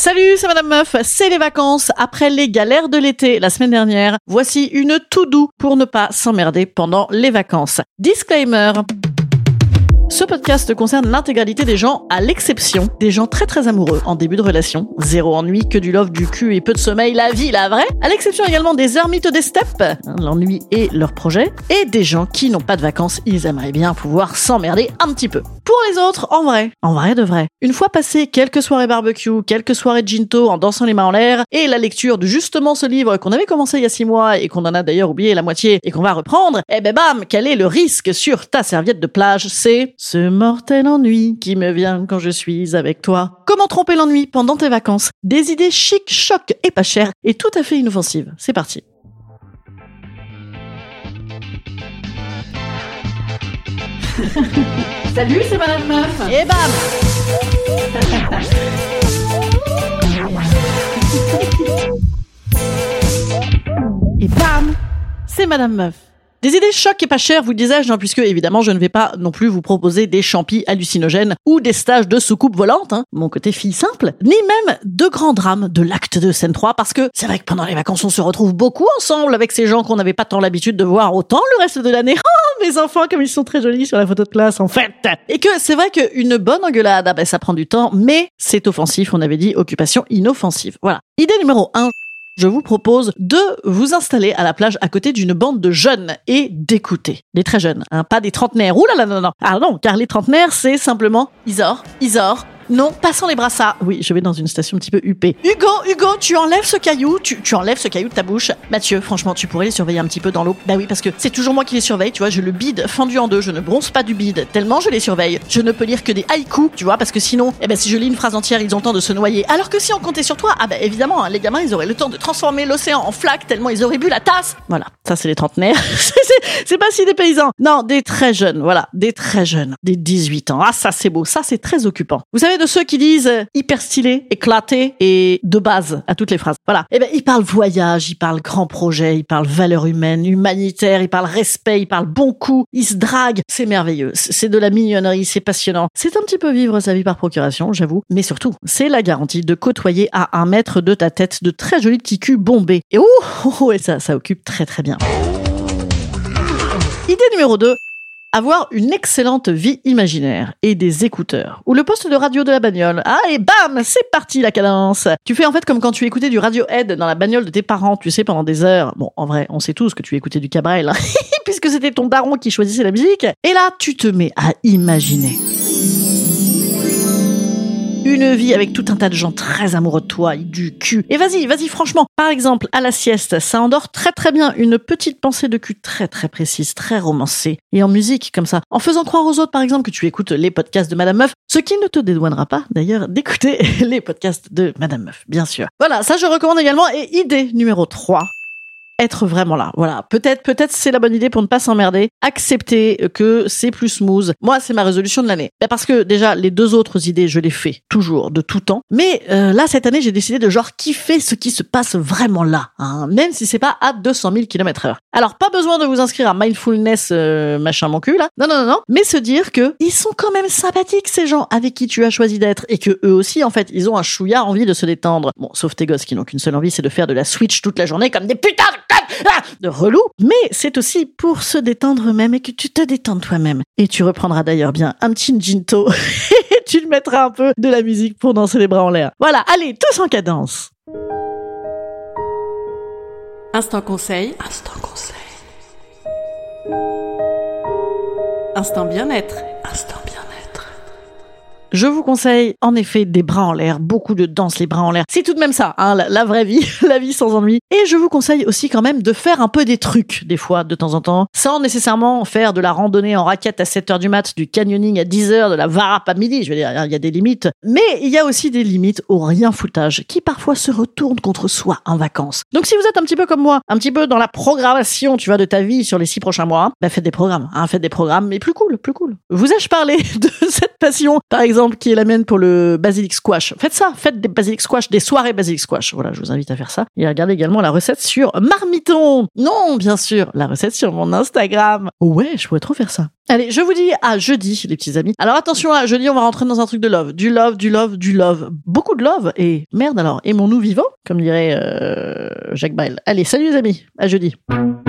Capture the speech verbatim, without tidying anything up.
Salut, c'est Madame Meuf, c'est les vacances après les galères de l'été la semaine dernière. Voici une to-do pour ne pas s'emmerder pendant les vacances. Disclaimer. Ce podcast concerne l'intégralité des gens, à l'exception des gens très très amoureux en début de relation. Zéro ennui, que du love, du cul et peu de sommeil, la vie, la vraie. À l'exception également des ermites des steppes, hein, l'ennui et leur projet. Et des gens qui n'ont pas de vacances, ils aimeraient bien pouvoir s'emmerder un petit peu. Pour les autres, en vrai, en vrai de vrai. Une fois passé quelques soirées barbecue, quelques soirées ginto en dansant les mains en l'air, et la lecture de justement ce livre qu'on avait commencé il y a six mois et qu'on en a d'ailleurs oublié la moitié et qu'on va reprendre, eh ben bam, quel est le risque sur ta serviette de plage? C'est ce mortel ennui qui me vient quand je suis avec toi. Comment tromper l'ennui pendant tes vacances? Des idées chic, choc et pas chères et tout à fait inoffensives. C'est parti. Salut, c'est Madame Meuf. Et bam. Et bam, c'est Madame Meuf. Des idées choc et pas chères, vous disais-je, hein, puisque évidemment je ne vais pas non plus vous proposer des champis hallucinogènes ou des stages de soucoupe volante, hein, mon côté fille simple, ni même de grands drames de l'acte deux scène trois, parce que c'est vrai que pendant les vacances on se retrouve beaucoup ensemble avec ces gens qu'on n'avait pas tant l'habitude de voir autant le reste de l'année. Oh, mes enfants, comme ils sont très jolis sur la photo de classe en fait. Et que c'est vrai qu'une bonne engueulade, ah ben ça prend du temps, mais c'est offensif, on avait dit occupation inoffensive. Voilà. Idée numéro un. Je vous propose de vous installer à la plage à côté d'une bande de jeunes et d'écouter. Des très jeunes, hein, pas des trentenaires. Ouh là là, non, non. Ah non, car les trentenaires, c'est simplement Isor, Isor. Non, passons les brassards. Oui, je vais dans une station un petit peu huppée. Hugo, Hugo, tu enlèves ce caillou, tu, tu enlèves ce caillou de ta bouche. Mathieu, franchement, tu pourrais les surveiller un petit peu dans l'eau. Bah oui, parce que c'est toujours moi qui les surveille, tu vois, je le bide fendu en deux, je ne bronze pas du bide, tellement je les surveille. Je ne peux lire que des haïkus, tu vois, parce que sinon, eh ben, si je lis une phrase entière, ils ont le temps de se noyer. Alors que si on comptait sur toi, ah ben, évidemment, hein, les gamins, ils auraient le temps de transformer l'océan en flaque, tellement ils auraient bu la tasse. Voilà. Ça, c'est les trentenaires. c'est, c'est pas si des paysans. Non, des très jeunes, voilà. Des très jeunes. Des dix-huit ans. Ah, ça, c'est beau. Ça, c'est très occupant. Vous savez, de ceux qui disent hyper stylé, éclaté et de base à toutes les phrases. Voilà. Eh ben, il parle voyage, il parle grand projet, il parle valeurs humaines, humanitaire, il parle respect, il parle bon coup, il se drague. C'est merveilleux. C'est de la mignonnerie, c'est passionnant. C'est un petit peu vivre sa vie par procuration, j'avoue. Mais surtout, c'est la garantie de côtoyer à un mètre de ta tête de très jolis petits culs bombés. Et ouh, oh, oh, et ça, ça occupe très très bien. Idée numéro deux. Avoir une excellente vie imaginaire et des écouteurs. Ou le poste de radio de la bagnole. Ah, et bam, c'est parti la cadence. Tu fais en fait comme quand tu écoutais du Radiohead dans la bagnole de tes parents, tu sais, pendant des heures. Bon, en vrai, on sait tous que tu écoutais du Cabrel, hein, puisque c'était ton daron qui choisissait la musique. Et là, tu te mets à imaginer une vie avec tout un tas de gens très amoureux de toi, du cul. Et vas-y, vas-y, franchement. Par exemple, à la sieste, ça endort très très bien une petite pensée de cul très très précise, très romancée. Et en musique, comme ça. En faisant croire aux autres, par exemple, que tu écoutes les podcasts de Madame Meuf. Ce qui ne te dédouanera pas, d'ailleurs, d'écouter les podcasts de Madame Meuf, bien sûr. Voilà, ça je recommande également. Et idée numéro trois. Être vraiment là. Voilà. Peut-être, peut-être c'est la bonne idée pour ne pas s'emmerder. Accepter que c'est plus smooth. Moi, c'est ma résolution de l'année. Ben parce que déjà, les deux autres idées, je les fais toujours, de tout temps. Mais euh, là, cette année, j'ai décidé de genre kiffer ce qui se passe vraiment là. Hein, même si c'est pas à deux cent mille kilomètres heure. Alors, pas besoin de vous inscrire à Mindfulness euh, machin mon cul, là. Non, non, non, non. Mais se dire que ils sont quand même sympathiques, ces gens avec qui tu as choisi d'être. Et que eux aussi, en fait, ils ont un chouïa envie de se détendre. Bon, sauf tes gosses qui n'ont qu'une seule envie, c'est de faire de la Switch toute la journée comme des putains de Ah, de relou, mais c'est aussi pour se détendre eux-mêmes et que tu te détendes toi-même. Et tu reprendras d'ailleurs bien un petit ginto et tu te mettras un peu de la musique pour danser les bras en l'air. Voilà, allez, tous en cadence. Instant conseil. Instant conseil. Instant bien-être. Instant bien-être. Je vous conseille en effet des bras en l'air, beaucoup de danse les bras en l'air. C'est tout de même ça, hein, la, la vraie vie, la vie sans ennui. Et je vous conseille aussi quand même de faire un peu des trucs, des fois, de temps en temps, sans nécessairement faire de la randonnée en raquette à sept heures du mat, du canyoning à dix heures, de la varap à midi. Je veux dire, il y a des limites. Mais il y a aussi des limites au rien foutage qui parfois se retournent contre soi en vacances. Donc si vous êtes un petit peu comme moi, un petit peu dans la programmation, tu vois, de ta vie sur les six prochains mois, bah faites des programmes, hein, faites des programmes, mais plus cool, plus cool. Vous ai-je parlé de cette passion, par exemple, exemple, qui est la mienne pour le basilic squash. Faites ça, faites des basilic squash, des soirées basilic squash. Voilà, je vous invite à faire ça. Et regardez également la recette sur Marmiton. Non, bien sûr, la recette sur mon Instagram. Ouais, je pourrais trop faire ça. Allez, je vous dis à jeudi, les petits amis. Alors attention, à jeudi, on va rentrer dans un truc de love. Du love, du love, du love. Beaucoup de love. Et merde alors, aimons-nous vivants, comme dirait euh, Jacques Brel. Allez, salut les amis, à jeudi.